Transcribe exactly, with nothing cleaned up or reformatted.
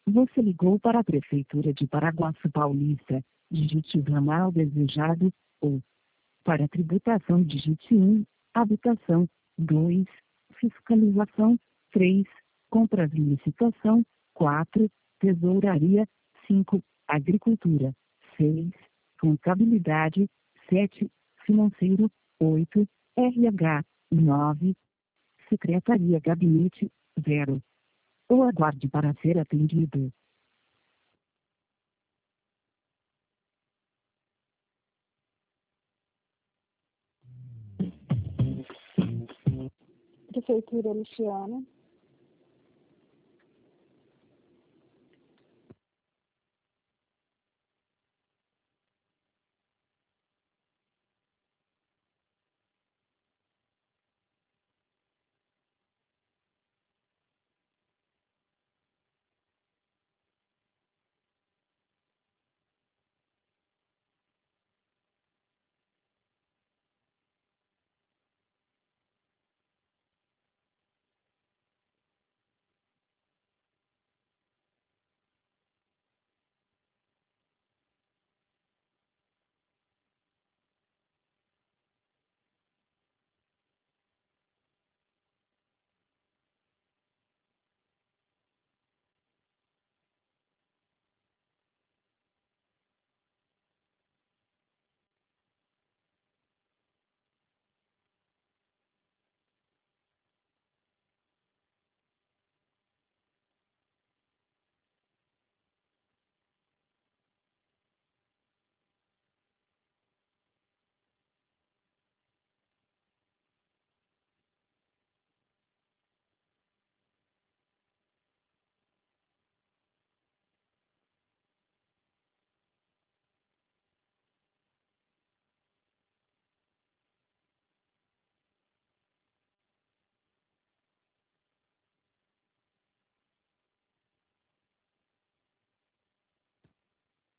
Você ligou para a Prefeitura de Paraguaçu Paulista. Digite o ramal desejado, ou para tributação digite um, habitação, dois, fiscalização, três, compras e licitação, quatro, tesouraria, cinco, agricultura, seis, contabilidade, sete, financeiro, oito, R H, nove, secretaria gabinete, zero. Ou aguarde para ser atendido. Prefeitura Luciana.